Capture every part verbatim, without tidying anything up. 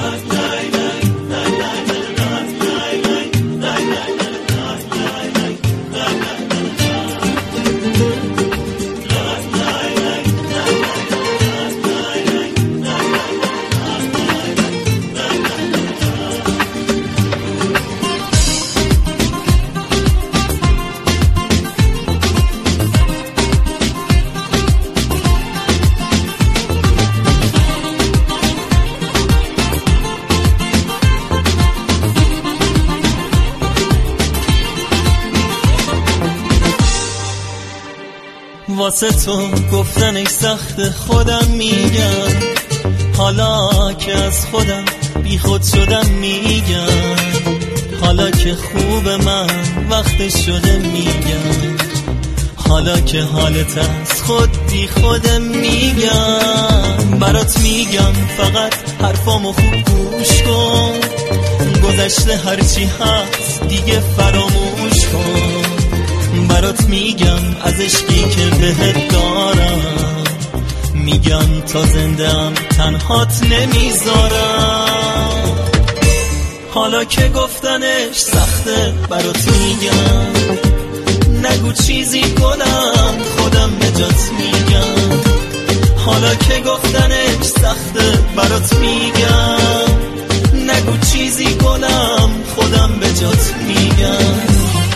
واسه تو گفتنش سخت، خودم میگم حالا که از خودم بی خود شدم میگم، حالا که خوب من وقتش شده میگم، حالا که حالت از خود بی خودم میگم. برات میگم فقط حرفامو خوب گوش کن، گذشته هرچی هست دیگه فراموش کن. برات میگم از عشقی که بهت دارم، میگم تا زنده‌ام تنهات نمیذارم. حالا که گفتنش سخته برات میگم، نگو چیزی گلم خودم بجات میگم. حالا که گفتنش سخته برات میگم، نگو چیزی گلم خودم بجات میگم.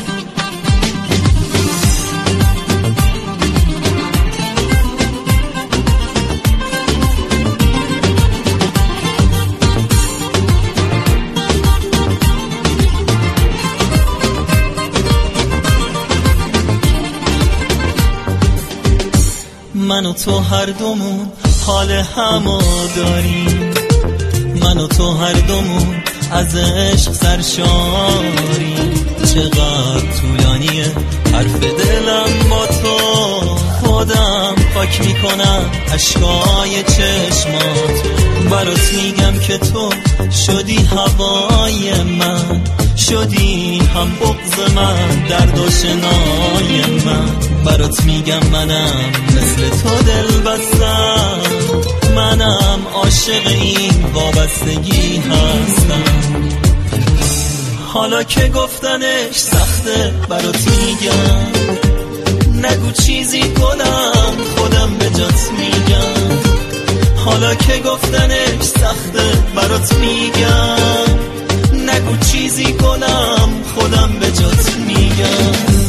من و تو هر دومون حال همو داریم، من و تو هر دومون از عشق سرشاریم. چقدر طولانیه حرف دلم با تو، خودم پاک میکنم اشکای چشمات. برات میگم که تو شدی هوای من، شدی هم بغض من، درد و شنای من. برات میگم منم مثل تو دل بستم، منم عاشق این وابستگی هستم. حالا که گفتنش سخته برات میگم، نگو چیزی گلم خودم بجات میگم. حالا که گفتنش سخته برات میگم، نگو چیزی گلم خودم بجات میگم.